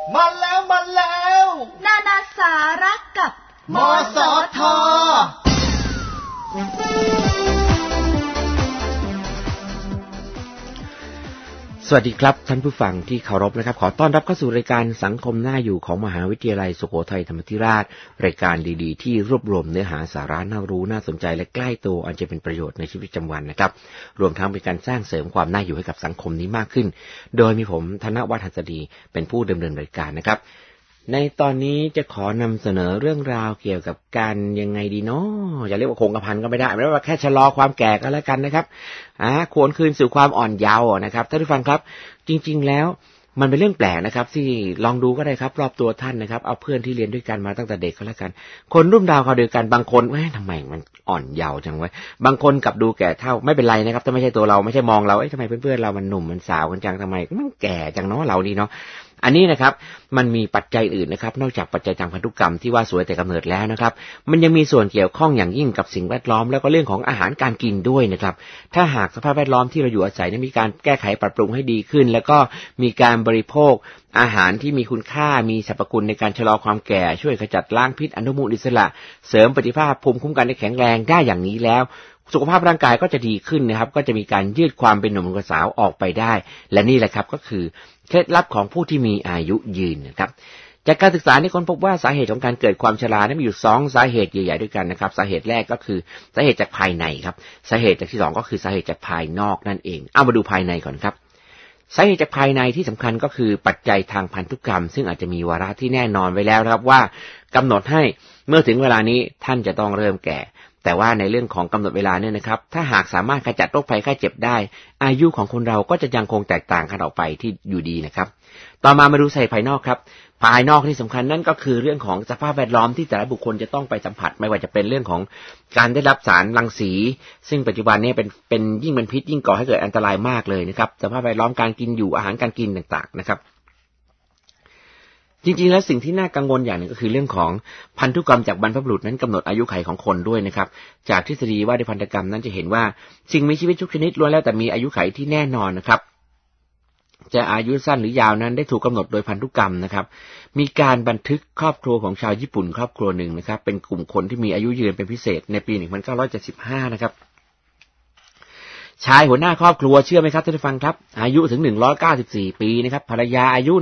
มาแล้วนานาสาระกับมสท. สวัสดีครับท่านผู้ฟังที่เคารพนะครับขอต้อนรับเข้าสู่รายการสังคมน่าอยู่ของมหาวิทยาลัยสุโขทัยธรรมาธิราชรายการดีๆที่รวบรวมเนื้อหาสาระน่ารู้น่าสนใจและใกล้ตัวอันจะเป็นประโยชน์ในชีวิตประจำวันนะครับรวมทั้งเป็นการสร้างเสริมความน่าอยู่ให้กับสังคมนี้มากขึ้นโดยมีผมธนวัฒน์ หัสดีเป็นผู้ดำเนินรายการนะครับในตอนนี้จะขอนำเสนอเรื่องราวเกี่ยวกับการยังไงดีเนาะอย่าเรียกว่าคงกระพันก็ไม่ได้ไม่ว่าแค่ชะลอความแก่ก็แล้วกันนะครับควรคืนสู่ความอ่อนเยาว์นะครับท่านผู้ฟังครับจริงๆแล้วมันเป็นเรื่องแปลกนะครับที่ลองดูก็ได้ครับรอบตัวท่านนะครับเอาเพื่อนที่เรียนด้วยกันมาตั้งแต่เด็กก็แล้วกันคนรุ่นราวเขาเดียวกันบางคนทำไมมันอ่อนเยาว์จังวะบางคนกับดูแก่เท่าไม่เป็นไรนะครับถ้าไม่ใช่ตัวเราไม่ใช่มองเราทำไมเพื่อนๆเรามันหนุ่มมันสาวกันจังทำไมมันแก่จังเนาะเรานี่เนาะอันนี้นะครับมันมีปัจจัยอื่นนะครับนอกจากปัจจัยทางพันธุกรรมที่ว่าสวยแต่กำเนิดแล้วนะครับมันยังมีส่วนเกี่ยวข้องอย่างยิ่งกับสิ่งแวดล้อมแล้วก็เรื่องของอาหารการกินด้วยนะครับถ้าหากสภาพแวดล้อมที่เราอยู่อาศัยมีการแก้ไขปรับปรุงให้ดีขึ้นแล้วก็มีการบริโภคอาหารที่มีคุณค่ามีสรรพคุณในการชะลอความแก่ช่วยขจัดล้างพิษอนุมูลอิสระเสริมประสิทธิภาพภูมิคุ้มกันให้แข็งแรงได้อย่างนี้แล้วสุขภาพร่างกายก็จะดีขึ้นนะครับก็จะมีการยืดความเป็นหนุ่มเป็นสาวออกไปได้และนี่แหละครับก็คือเคล็ดลับของผู้ที่มีอายุยืนนะครับจากการศึกษานี่คนพบว่าสาเหตุของการเกิดความชรามีอยู่2สาเหตุใหญ่ๆด้วยกันนะครับสาเหตุแรกก็คือสาเหตุจากภายในครับสาเหตุจากที่2ก็คือสาเหตุจากภายนอกนั่นเองเอามาดูภายในก่อนครับสาเหตุจากภายในที่สำคัญก็คือปัจจัยทางพันธุกรรมซึ่งอาจจะมีวาระที่แน่นอนไว้แล้วนะครับว่ากำหนดให้เมื่อถึงเวลานี้ท่านจะต้องเริ่มแก่แต่ว่าในเรื่องของกำหนดเวลาเนี่ยนะครับถ้าหากสามารถขจัดโรคภัยไข้เจ็บได้อายุของคนเราก็จะยังคงแตกต่างกันออกไปที่อยู่ดีนะครับต่อมาดูสาเหตุภายนอกครับภายนอกที่สำคัญนั่นก็คือเรื่องของสภาพแวดล้อมที่แต่ละบุคคลจะต้องไปสัมผัสไม่ว่าจะเป็นเรื่องของการได้รับสารรังสีซึ่งปัจจุบันนี้เป็นยิ่งเป็นพิษยิ่งก่อให้เกิดอันตรายมากเลยนะครับสภาพแวดล้อมการกินอยู่อาหารการกินต่างๆนะครับจริงๆแล้วสิ่งที่น่ากังวลอย่างหนึ่งก็คือเรื่องของพันธุกรรมจากบรรพบุรุษนั้นกำหนดอายุขัยของคนด้วยนะครับจากทฤษฎีว่าด้วยพันธุกรรมนั้นจะเห็นว่าสิ่งมีชีวิตทุกชนิดล้วนแล้วแต่มีอายุขัยที่แน่นอนนะครับจะอายุสั้นหรือยาวนั้นได้ถูกกำหนดโดยพันธุกรรมนะครับมีการบันทึกครอบครัวของชาวญี่ปุ่นครอบครัวหนึ่งนะครับเป็นกลุ่มคนที่มีอายุยืนเป็นพิเศษในปี 1975นะครับชายหัวหน้าครอบครัวเชื่อไหมครับท่านผู้ฟังครับอายุถึง194ปีนะครับภรรยาอายุ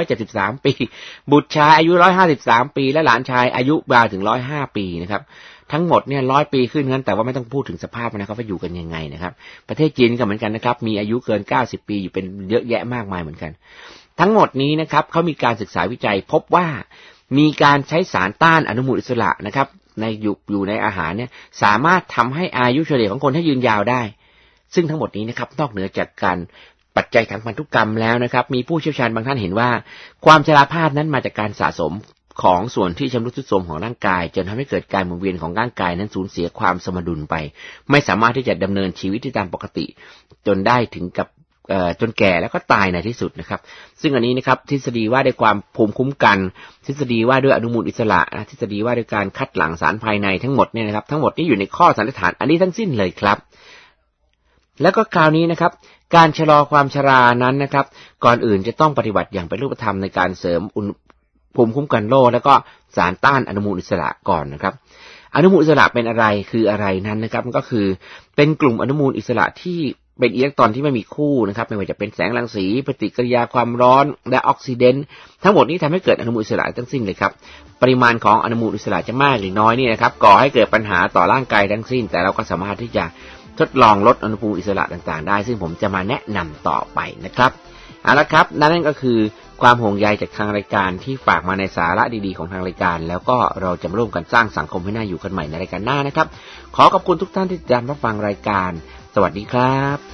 173ปีบุตรชายอายุ153ปีและหลานชายอายุยาวถึง105ปีนะครับทั้งหมดเนี่ย100ปีขึ้นงั้นแต่ว่าไม่ต้องพูดถึงสภาพนะครับว่าอยู่กันยังไงนะครับประเทศจีนก็เหมือนกันนะครับมีอายุเกิน90ปีอยู่เป็นเยอะแยะมากมายเหมือนกันทั้งหมดนี้นะครับเขามีการศึกษาวิจัยพบว่ามีการใช้สารต้านอนุมูลอิสระนะครับในอยู่ในอาหารเนี่ยสามารถทำให้อายุเฉลี่ยของคนให้ยืนยาวได้ซึ่งทั้งหมดนี้นะครับนอกเหนือจากการปัจจัยทางพันธุกรรมแล้วนะครับมีผู้เชี่ยวชาญบางท่านเห็นว่าความชราภาพนั้นมาจากการสะสมของส่วนที่ชำรุดทรุดโทรมของร่างกายจนทำให้เกิดการหมุนเวียนของร่างกายนั้นสูญเสียความสมดุลไปไม่สามารถที่จะดำเนินชีวิตที่ตามปกติจนได้ถึงกับจนแก่แล้วก็ตายในที่สุดนะครับซึ่งอันนี้นะครับทฤษฎีว่าด้วยความภูมิคุ้มกันทฤษฎีว่าด้วยอนุมูลอิสระทฤษฎีว่าด้วยการคัดหลั่งสารภายในทั้งหมดเนี่ยนะครับทั้งหมดนี้อยู่ในข้อสันนิษฐานอันนี้ทั้งสิ้นเลยครับแล้วก็คราวนี้นะครับการชะลอความชรานั้นนะครับก่อนอื่นจะต้องปฏิบัติอย่างเป็นรูปธรรมในการเสริมภูมิคุ้มกันโรคแล้วก็สารต้านอนุมูลอิสระก่อนนะครับอนุมูลอิสระเป็นอะไรคืออะไรนั้นนะครับก็คือเป็นกลุ่มอนุมูลอิสระที่เป็นอิเล็กตรอนที่ไม่มีคู่นะครับไม่ว่าจะเป็นแสงรังสีปฏิกิริยาความร้อนและออกซิเดนต์ทั้งหมดนี้ทำให้เกิดอนุมูลอิสระทั้งสิ้นเลยครับปริมาณของอนุมูลอิสระจะมากหรือน้อยนี่นะครับก่อให้เกิดปัญหาต่อร่างกายทั้งสิ้นแต่เราก็สามารถที่จะทดลองลดอนุมูลอิสระต่างๆได้ซึ่งผมจะมาแนะนำต่อไปนะครับเอาละครับนั่นก็คือความห่วงใยจากทางรายการที่ฝากมาในสาระดีๆของทางรายการแล้วก็เราจะมาร่วมกันสร้างสังคมให้น่าอยู่กันใหม่ในรายการหน้านะครับขอขอบคุณทุกท่านที่ติดตามรับฟังรายการสวัสดีครับ